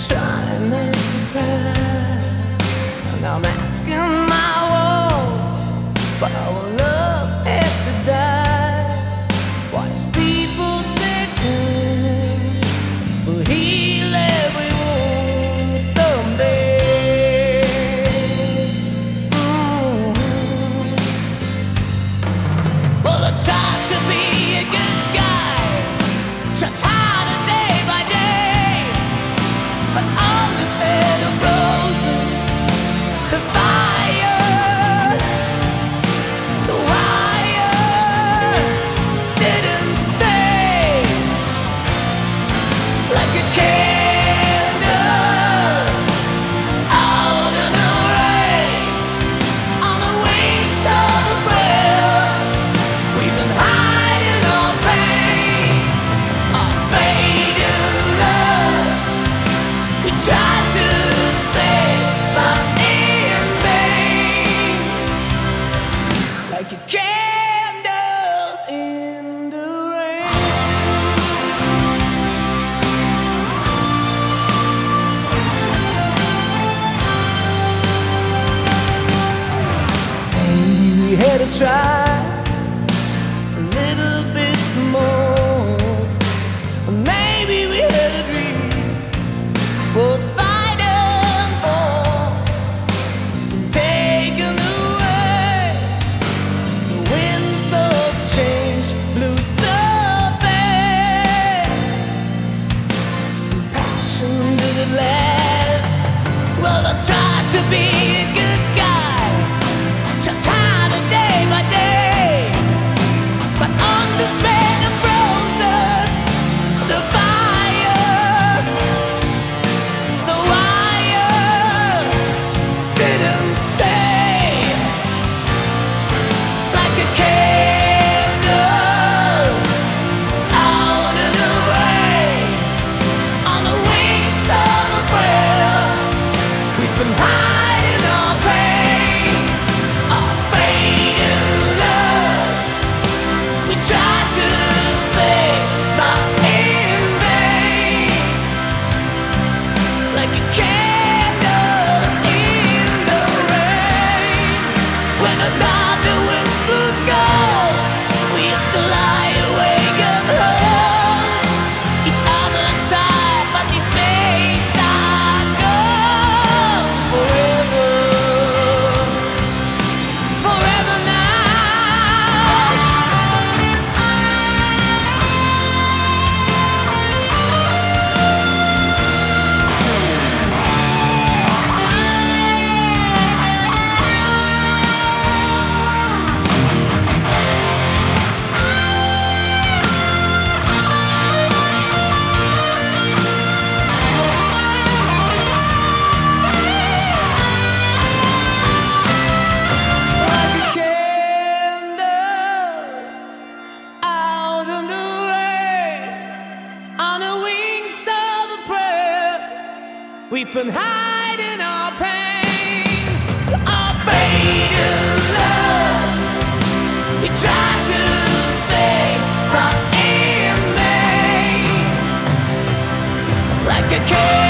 trying not to cry, and I'm asking my walls, but our love had to die. Wise people say time will heal every wound someday. Well, I tried to be a good guy, tried harder day by day, but on this bed of roses, the fire, the wire didn't stay. Like a candle out in the rain, on the wings of the breath, we've been hiding our pain, our fading love. We tried to save, but in vain. Like a candle in the rain. Maybe we had to try a little bit more, or maybe we had a dream worth fighting for. It's been taken away. The winds of change blew so fast. Passion didn't last. Well, I tried to be a good guy, tried harder day by day, but on this bed of roses, the fire, the wire didn't stay. Like a candle out in the rain, on the wings of the prayer, we've been hiding our pain, our fading love. We tried to save, but in vain. Like a candle in the rain. When another winds blew cold, we used to lie awake and hold each other tight, but these days are gone forever, forever now. Like a candle out in the rain, on the wings of a prayer, we've been hiding our pain, our fading love. We tried to save, but in vain. Like a candle